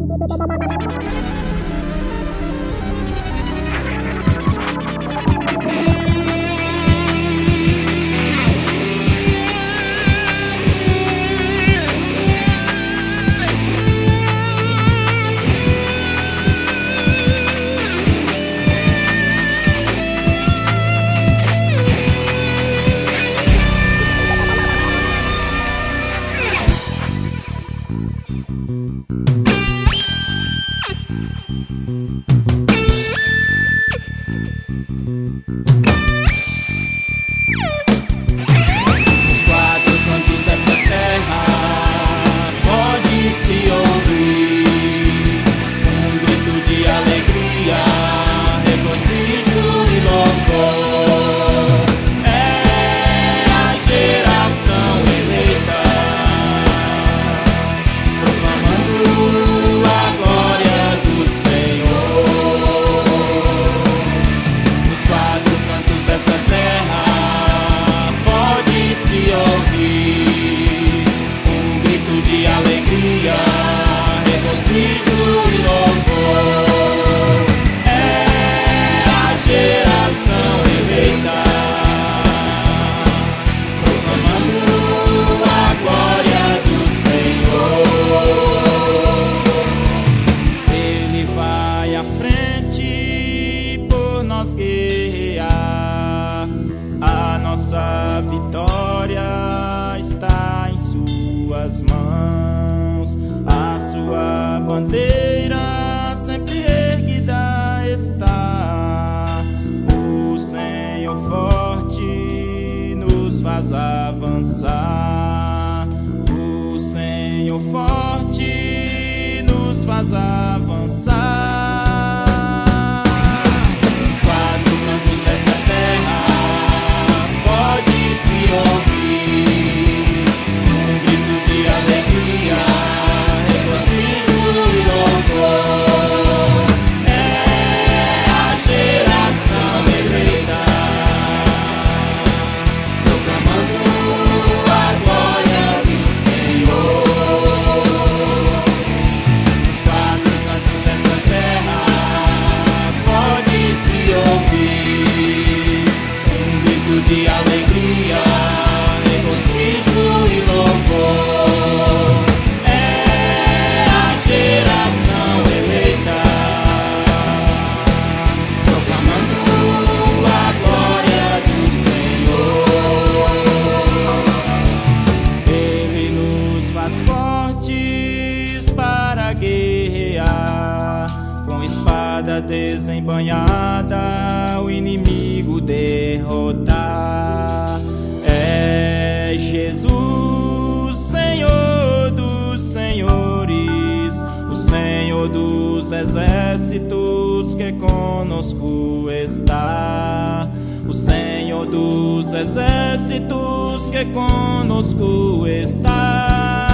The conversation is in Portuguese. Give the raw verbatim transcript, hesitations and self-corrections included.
Os quatro cantos dessa terra pode se ouvir um grito de alegria, regozijo e louvor. É a geração eleita proclamando a glória do Senhor. Nos quatro cantos dessa terra se ouvir um grito de alegria, regozijo e louvor. É a geração eleita proclamando a glória do Senhor. Ele vai à frente por nós guerrear. A nossa vitória está em suas mãos. A sua bandeira sempre erguida está. O Senhor forte nos faz avançar. O Senhor forte nos faz avançar. Os quatro cantos dessa terra pode se ouvir um grito de alegria, regozijo e louvor. É a geração eleita proclamando a glória do Senhor. Os quatro cantos dessa terra pode se ouvir um grito de alegria, regozijo e louvor. É a geração eleita proclamando a glória do Senhor. Ele nos faz fortes para guerrear, com espada desembanhada o inimigo derrotar. É Jesus, Senhor dos senhores, o Senhor dos exércitos que conosco está. O Senhor dos exércitos que conosco está.